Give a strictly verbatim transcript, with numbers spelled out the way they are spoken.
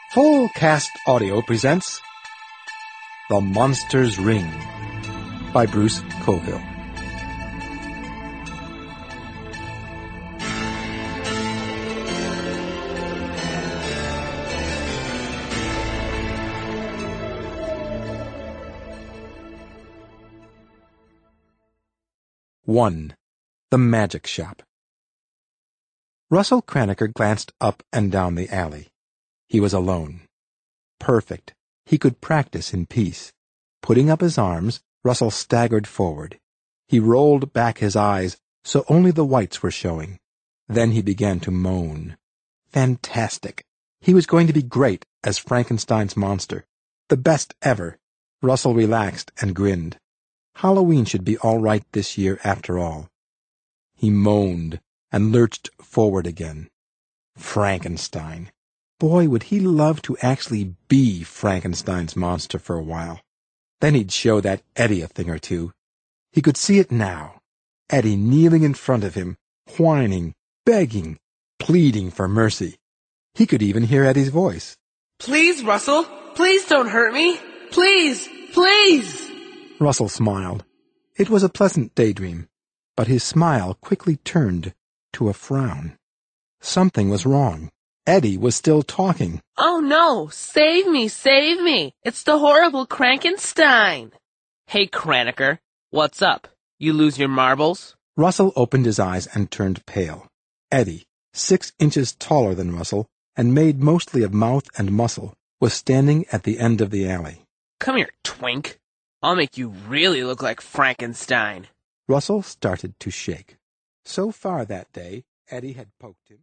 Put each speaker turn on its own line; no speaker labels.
Full Cast Audio presents The Monster's Ring by Bruce Coville. One. The Magic Shop. Russell Cranaker glanced up and down the alley. He was alone. Perfect. He could practice in peace. Putting up his arms, Russell staggered forward. He rolled back his eyes so only the whites were showing. Then he began to moan. Fantastic. He was going to be great as Frankenstein's monster. The best ever. Russell relaxed and grinned. Halloween should be all right this year after all. He moaned and lurched forward again. Frankenstein. Boy, would he love to actually be Frankenstein's monster for a while. Then he'd show that Eddie a thing or two. He could see it now. Eddie kneeling in front of him, whining, begging, pleading for mercy. He could even hear Eddie's voice.
Please, Russell, please don't hurt me. Please, please.
Russell smiled. It was a pleasant daydream, but his smile quickly turned to a frown. Something was wrong. Eddie was still talking.
Oh no, save me, save me. It's the horrible Frankenstein. Hey, Cranaker, what's up? You lose your marbles?
Russell opened his eyes and turned pale. Eddie, six inches taller than Russell and made mostly of mouth and muscle, was standing at the end of the alley.
Come here, twink. I'll make you really look like Frankenstein.
Russell started to shake. So far that day, Eddie had poked him.